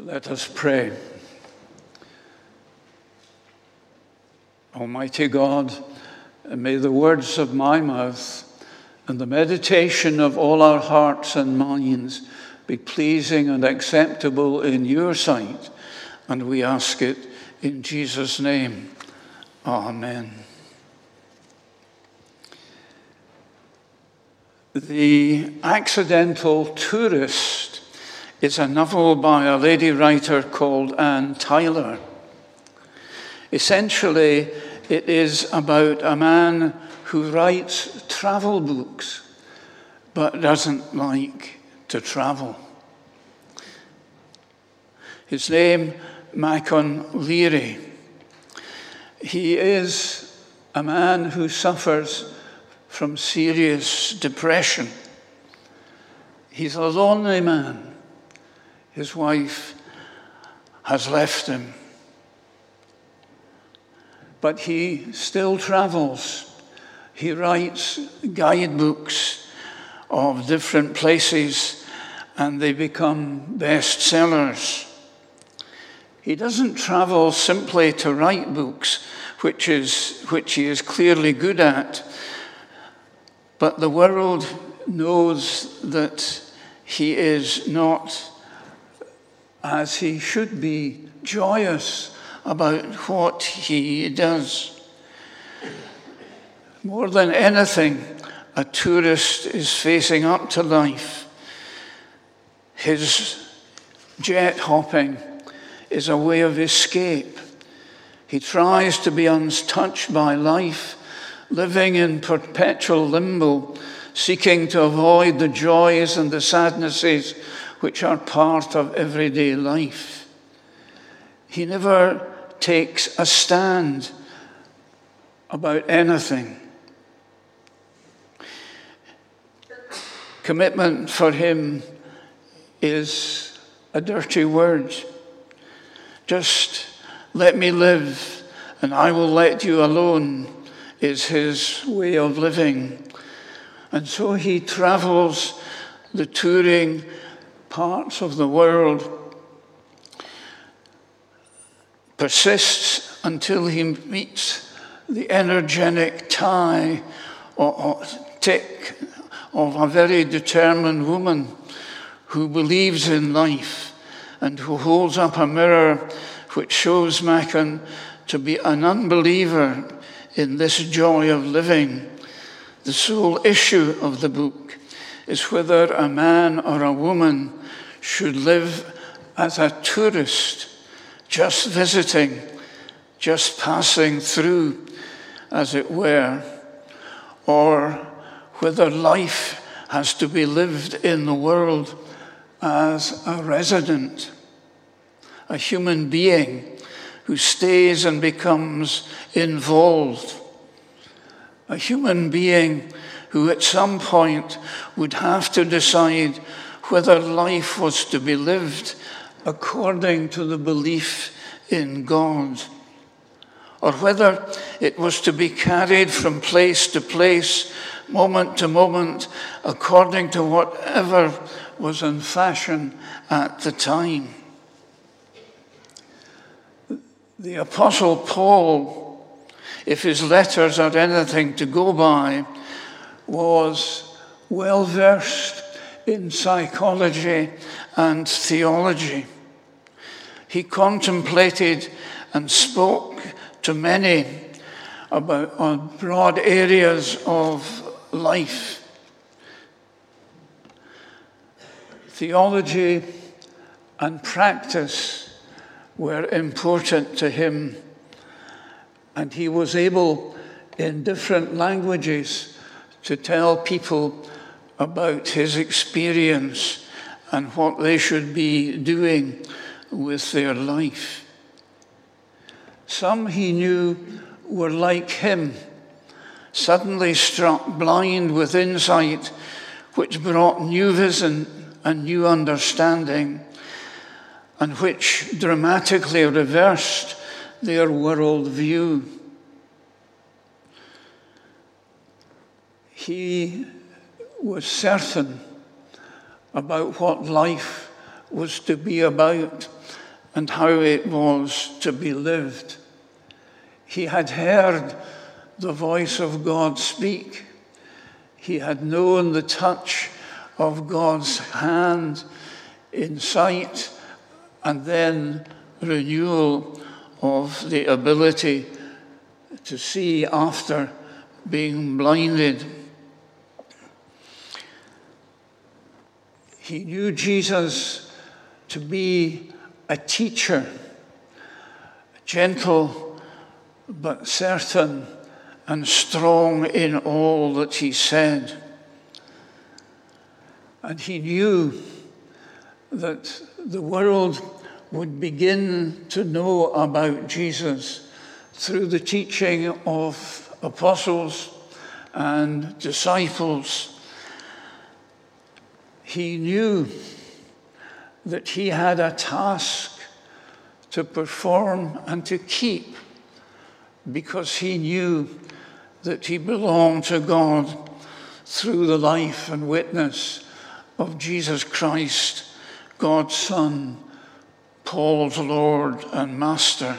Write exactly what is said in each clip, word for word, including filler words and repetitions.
Let us pray. Almighty God, may the words of my mouth and the meditation of all our hearts and minds be pleasing and acceptable in your sight, and we ask it in Jesus' name. Amen. The Accidental Tourist is a novel by a lady writer called Anne Tyler. Essentially, it is about a man who writes travel books but doesn't like to travel. His name, Macon Leary. He is a man who suffers from serious depression. He's a lonely man. His wife has left him. But he still travels. He writes guidebooks of different places, and they become bestsellers. He doesn't travel simply to write books, which is which he is clearly good at, but the world knows that he is not, as he should be, joyous about what he does. More than anything, a tourist is facing up to life. His jet hopping is a way of escape. He tries to be untouched by life, living in perpetual limbo, seeking to avoid the joys and the sadnesses which are part of everyday life. He never takes a stand about anything. Commitment for him is a dirty word. Just let me live and I will let you alone is his way of living. And so he travels the touring parts of the world, persists until he meets the energetic tie or, or tick of a very determined woman who believes in life and who holds up a mirror which shows Macon to be an unbeliever in this joy of living. The sole issue of the book is whether a man or a woman should live as a tourist, just visiting, just passing through, as it were, or whether life has to be lived in the world as a resident, a human being who stays and becomes involved, a human being who at some point would have to decide whether life was to be lived according to the belief in God, or whether it was to be carried from place to place, moment to moment, according to whatever was in fashion at the time. The Apostle Paul, if his letters are anything to go by, was well versed in psychology and theology. He contemplated and spoke to many about on broad areas of life. Theology and practice were important to him, and he was able, in different languages, to tell people about his experience and what they should be doing with their life. Some he knew were like him, suddenly struck blind with insight, which brought new vision and new understanding, and which dramatically reversed their world view. He was certain about what life was to be about, and how it was to be lived. He had heard the voice of God speak. He had known the touch of God's hand in sight, and then renewal of the ability to see after being blinded. He knew Jesus to be a teacher, gentle but certain and strong in all that he said. And he knew that the world would begin to know about Jesus through the teaching of apostles and disciples. He knew that he had a task to perform and to keep, because he knew that he belonged to God through the life and witness of Jesus Christ, God's Son, Paul's Lord and Master.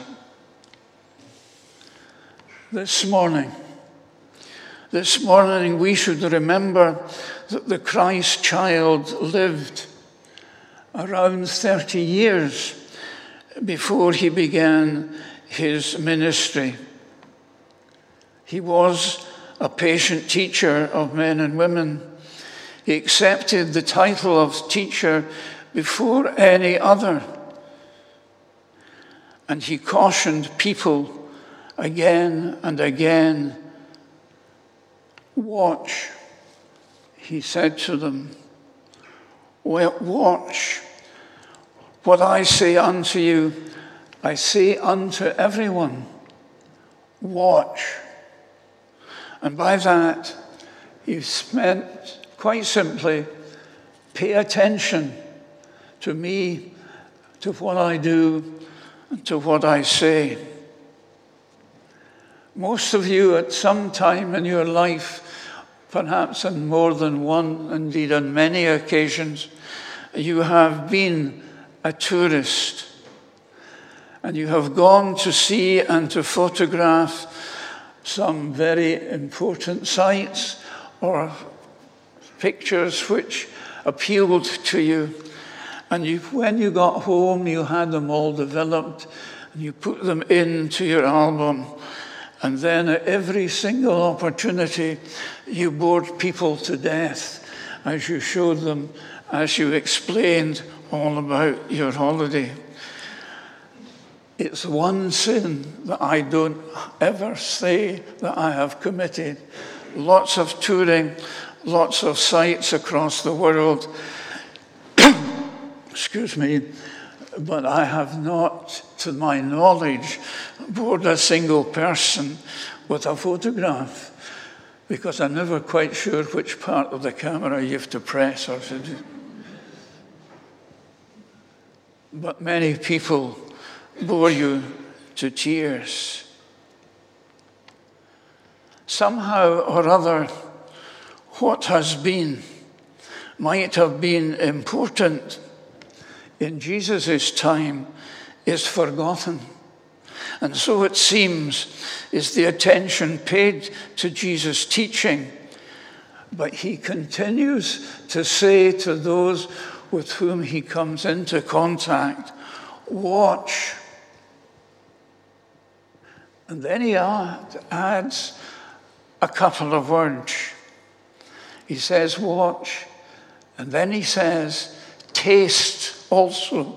This morning, this morning we should remember that the Christ child lived around thirty years before he began his ministry. He was a patient teacher of men and women. He accepted the title of teacher before any other. And he cautioned people again and again. Watch, he said to them. Well, watch. What I say unto you, I say unto everyone. Watch. And by that, he meant, quite simply, pay attention to me, to what I do, and to what I say. Most of you at some time in your life, perhaps on more than one, indeed on many occasions, you have been a tourist, and you have gone to see and to photograph some very important sites or pictures which appealed to you. And you, when you got home, you had them all developed, and you put them into your album. And then at every single opportunity, you bored people to death as you showed them, as you explained all about your holiday. It's one sin that I don't ever say that I have committed. Lots of touring, lots of sites across the world. Excuse me, but I have not, to my knowledge, bored a single person with a photograph, because I'm never quite sure which part of the camera you have to press or to do. But many people bore you to tears. Somehow or other, what has been might have been important in Jesus' time is forgotten. And so it seems is the attention paid to Jesus' teaching. But he continues to say to those with whom he comes into contact, watch. And then he adds a couple of words. He says, watch. And then he says, taste also.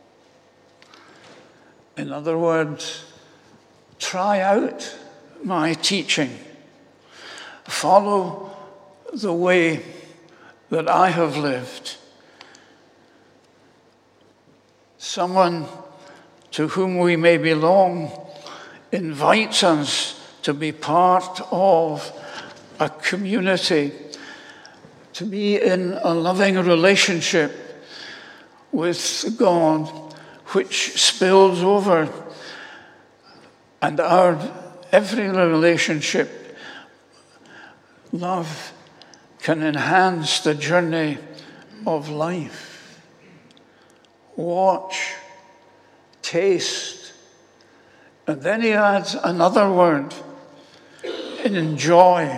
In other words, try out my teaching. Follow the way that I have lived. Someone to whom we may belong invites us to be part of a community, to be in a loving relationship with God, which spills over, and our every relationship, love can enhance the journey of life. Watch taste. And then he adds another word, enjoy.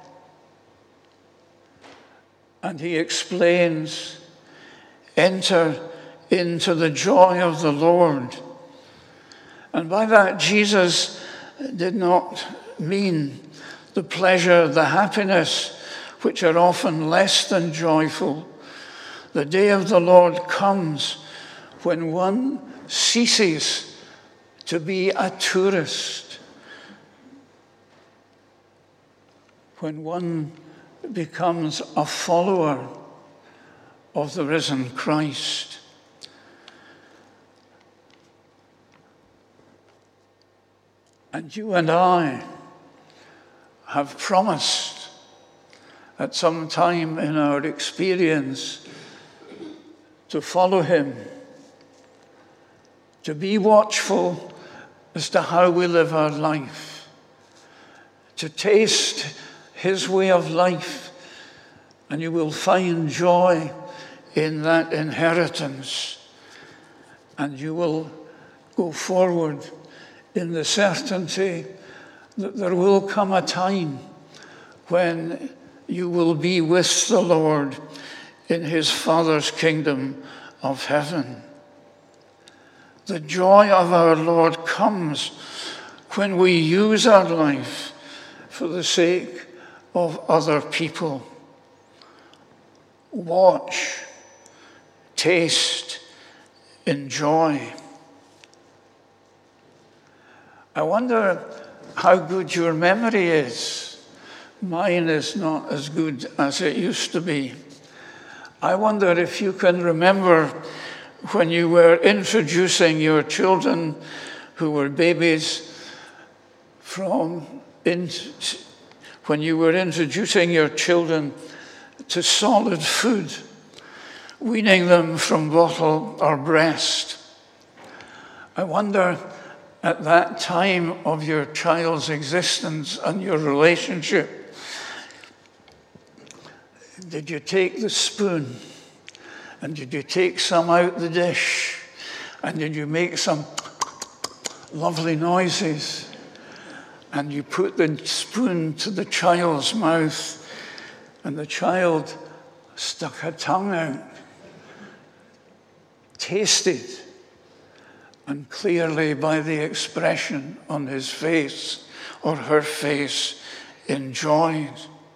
And he explains, enter into the joy of the Lord. And by that, Jesus did not mean the pleasure, the happiness, which are often less than joyful. The day of the Lord comes when one ceases to be a tourist, when one becomes a follower of the risen Christ. And you and I have promised at some time in our experience to follow him, to be watchful as to how we live our life, to taste his way of life, and you will find joy in that inheritance, and you will go forward in the certainty that there will come a time when you will be with the Lord in his Father's kingdom of heaven. The joy of our Lord comes when we use our life for the sake of other people. Watch, taste, enjoy. I wonder how good your memory is. Mine is not as good as it used to be. I wonder if you can remember when you were introducing your children who were babies from in, when you were introducing your children to solid food, weaning them from bottle or breast. I wonder at that time of your child's existence and your relationship, did you take the spoon and did you take some out the dish and did you make some lovely noises and you put the spoon to the child's mouth and the child stuck a tongue out, tasted, and clearly by the expression on his face or her face, enjoyed.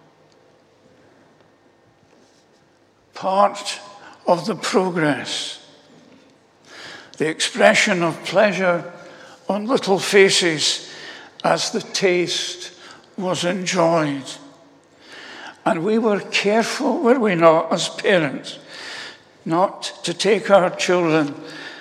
Part of the progress, the expression of pleasure on little faces as the taste was enjoyed. And we were careful, were we not, as parents, not to take our children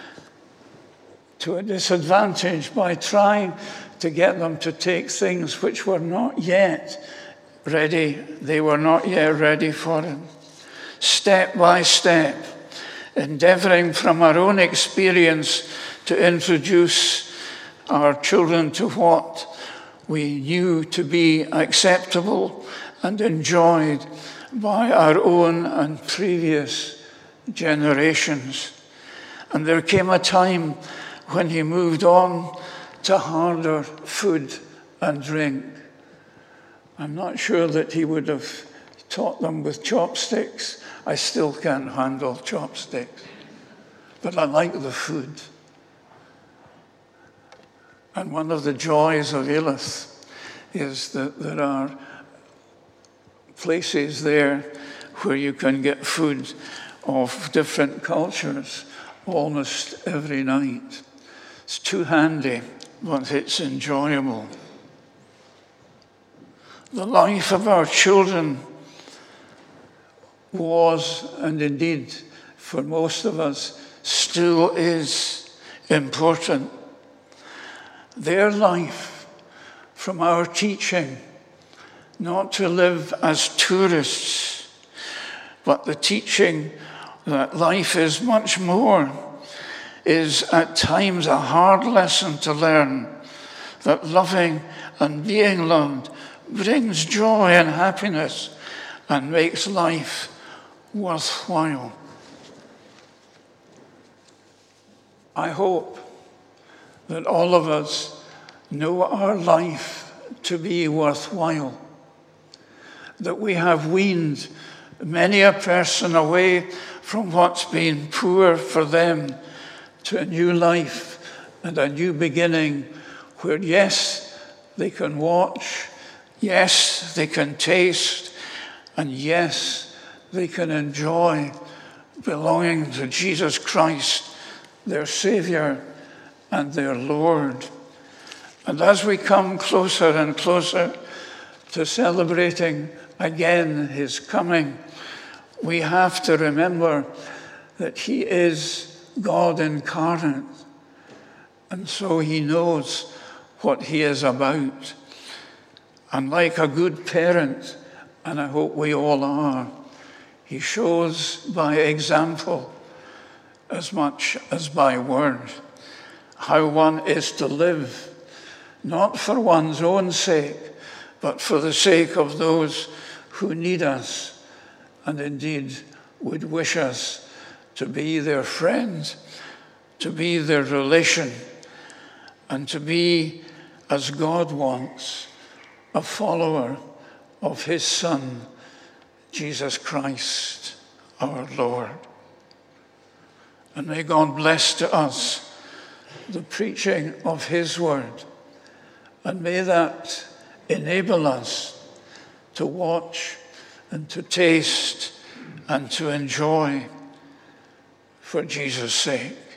to a disadvantage by trying to get them to take things which were not yet ready. They were not yet ready for it. Step by step, endeavoring from our own experience to introduce our children to what we knew to be acceptable and enjoyed by our own and previous generations. And there came a time when he moved on to harder food and drink. I'm not sure that he would have taught them with chopsticks. I still can't handle chopsticks, but I like the food. And one of the joys of Eilith is that there are places there where you can get food of different cultures almost every night. It's too handy, but it's enjoyable. The life of our children was, and indeed for most of us, still is important. Their life, from our teaching, not to live as tourists, but the teaching that life is much more, is at times a hard lesson to learn, that loving and being loved brings joy and happiness and makes life worthwhile. I hope that all of us know our life to be worthwhile, that we have weaned many a person away from what's been poor for them to a new life and a new beginning where, yes, they can watch, yes, they can taste, and yes, they can enjoy belonging to Jesus Christ, their Savior and their Lord. And as we come closer and closer to celebrating again his coming, we have to remember that he is God incarnate, and so he knows what he is about. And like a good parent, and I hope we all are, he shows by example as much as by word how one is to live, not for one's own sake, but for the sake of those who need us and indeed would wish us to be their friend, to be their relation, and to be, as God wants, a follower of his Son, Jesus Christ, our Lord. And may God bless to us the preaching of his word, and may that enable us to watch and to taste and to enjoy for Jesus' sake.